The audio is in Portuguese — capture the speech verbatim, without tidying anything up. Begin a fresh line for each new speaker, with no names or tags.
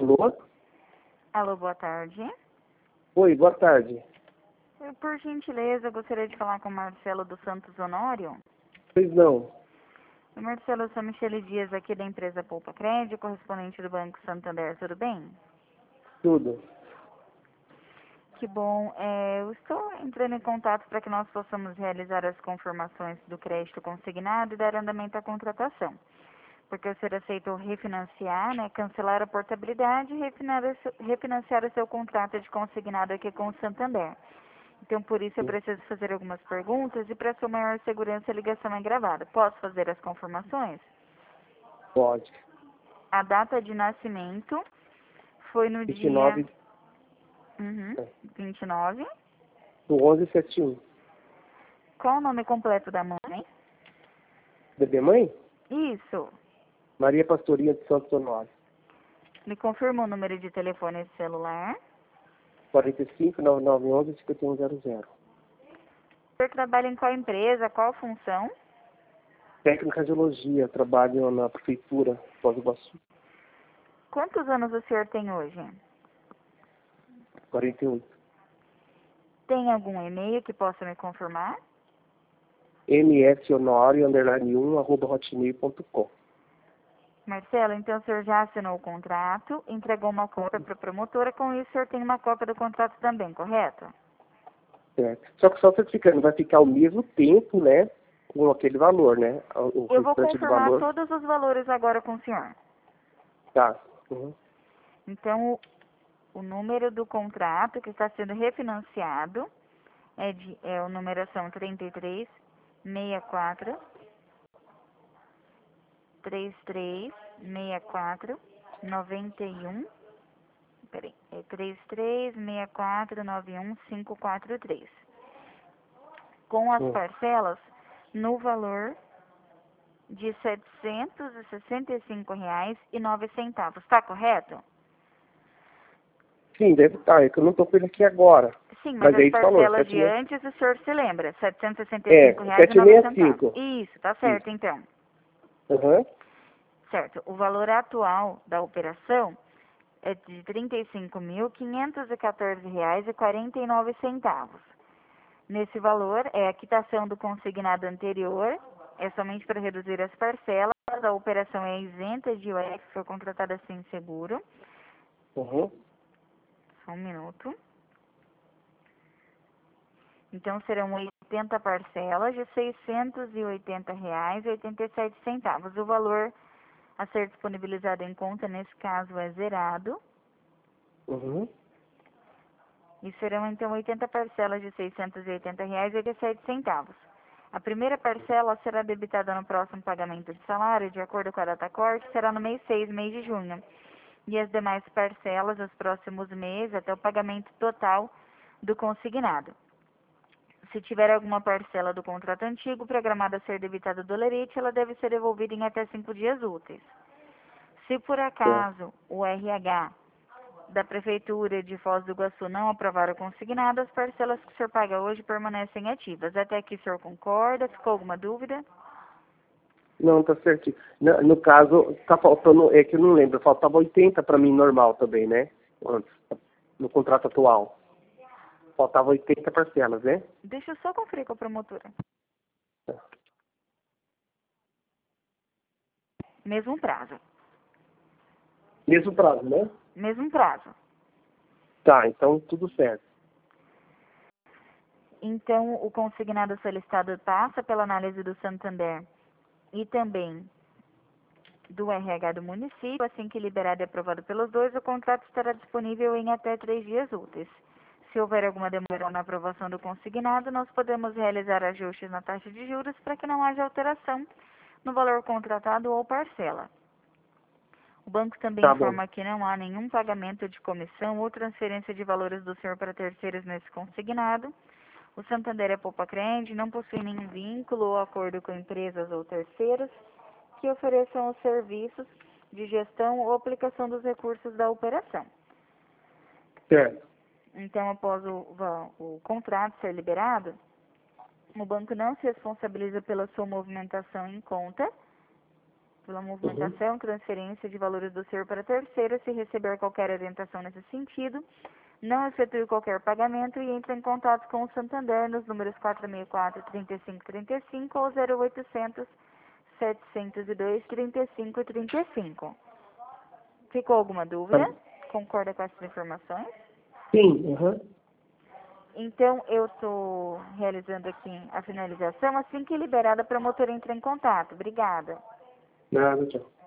Alô?
Alô, boa tarde.
Oi, boa tarde.
Eu, por gentileza, eu gostaria de falar com o Marcelo dos Santos Honório.
Pois não.
O Marcelo, eu sou Michele Dias, aqui da empresa Poupa Crédito, correspondente do Banco Santander, tudo bem?
Tudo.
Que bom. É, eu estou entrando em contato para que nós possamos realizar as confirmações do crédito consignado e dar andamento à contratação. Porque o senhor aceitou refinanciar, né, cancelar a portabilidade e refinar- refinanciar o seu contrato de consignado aqui com o Santander. Então, por isso, eu preciso fazer algumas perguntas e, para sua maior segurança, a ligação é gravada. Posso fazer as confirmações?
Pode.
A data de nascimento foi no
vinte e
dia
nove
uhum, vinte e nove.
do onze setenta e um.
Qual o nome completo da mãe?
Bebê mãe?
Isso.
Maria Pastorinha de Santos Honório.
Me confirma o número de telefone e celular.
quarenta e cinco, nove nove um um, cinquenta e um zero zero.
O senhor trabalha em qual empresa? Qual função?
Técnica de Radiologia, trabalho na Prefeitura, Foz do Iguaçu.
Quantos anos o senhor tem hoje?
quarenta e oito.
Tem algum e-mail que possa me confirmar?
mshonório, underline um, arroba hotmail ponto com.
Marcelo, então o senhor já assinou o contrato, entregou uma cópia para a promotora, com isso o senhor tem uma cópia do contrato também, correto?
Certo. Só que só certificando, vai ficar ao mesmo tempo, né? Com aquele valor, né? O
Eu vou
restante do
confirmar
valor.
todos os valores agora com o senhor.
Tá. Uhum.
Então, o, o número do contrato que está sendo refinanciado é, de, é a numeração trinta e três, sessenta e quatro, trinta e três, sessenta e quatro, noventa e um, peraí, é trinta e três, sessenta e quatro, noventa e um, quinhentos e quarenta e três. Com as
Uhum.
parcelas no valor de setecentos e sessenta e cinco reais e nove centavos. Está correto?
Sim, deve estar. É que eu não estou com ele aqui agora.
Sim, mas
Mas é
as
isso que falou,
parcelas de
sete mil.
antes o senhor se lembra, setecentos e sessenta e
É,
cinco reais e nove centavos.
setecentos e sessenta e cinco.
Isso, tá
Isso.
certo então.
Uhum.
Certo. O valor atual da operação é de trinta e cinco mil, quinhentos e quatorze reais e quarenta e nove centavos. Nesse valor é a quitação do consignado anterior, é somente para reduzir as parcelas, a operação é isenta de I O F, foi contratada sem seguro.
Uhum.
Só um minuto. Então serão oitenta parcelas de seiscentos e oitenta reais e oitenta e sete centavos. O valor a ser disponibilizado em conta nesse caso é zerado.
Uhum.
E serão então oitenta parcelas de seiscentos e oitenta reais e oitenta e sete centavos. A primeira parcela será debitada no próximo pagamento de salário, de acordo com a data corte, será no mês seis, mês de junho. E as demais parcelas nos próximos meses, até o pagamento total do consignado. Se tiver alguma parcela do contrato antigo programada a ser debitada do lerite, ela deve ser devolvida em até cinco dias úteis. Se por acaso o R H da Prefeitura de Foz do Iguaçu não aprovar o consignado, as parcelas que o senhor paga hoje permanecem ativas. Até aqui o senhor concorda? Ficou alguma dúvida?
Não, tá certinho. No, no caso, tá faltando, é que eu não lembro, faltava oitenta para mim normal também, né? Antes, no contrato atual. Faltava oitenta parcelas, né?
Deixa eu só conferir com a promotora. Mesmo prazo.
Mesmo prazo, né?
Mesmo prazo.
Tá, então tudo certo.
Então, o consignado solicitado passa pela análise do Santander e também do R H do município. Assim que liberado e aprovado pelos dois, o contrato estará disponível em até três dias úteis. Se houver alguma demora na aprovação do consignado, nós podemos realizar ajustes na taxa de juros para que não haja alteração no valor contratado ou parcela. O banco também
Tá bom.
informa que não há nenhum pagamento de comissão ou transferência de valores do senhor para terceiros nesse consignado. O Santander é Poupa Crédito, não possui nenhum vínculo ou acordo com empresas ou terceiros que ofereçam os serviços de gestão ou aplicação dos recursos da operação.
Certo.
Então, após o, o contrato ser liberado, o banco não se responsabiliza pela sua movimentação em conta, pela movimentação,
Uhum.
transferência de valores do senhor para terceiro. Se receber qualquer orientação nesse sentido, não efetue qualquer pagamento e entre em contato com o Santander nos números quatro seis quatro, três cinco três cinco ou zero oitocentos, setecentos e dois, trinta e cinco trinta e cinco. Ficou alguma dúvida? Concorda com essas informações?
Sim, uhum.
Então, eu estou realizando aqui a finalização. Assim que liberada, a promotora entra em contato. Obrigada.
Nada, tchau.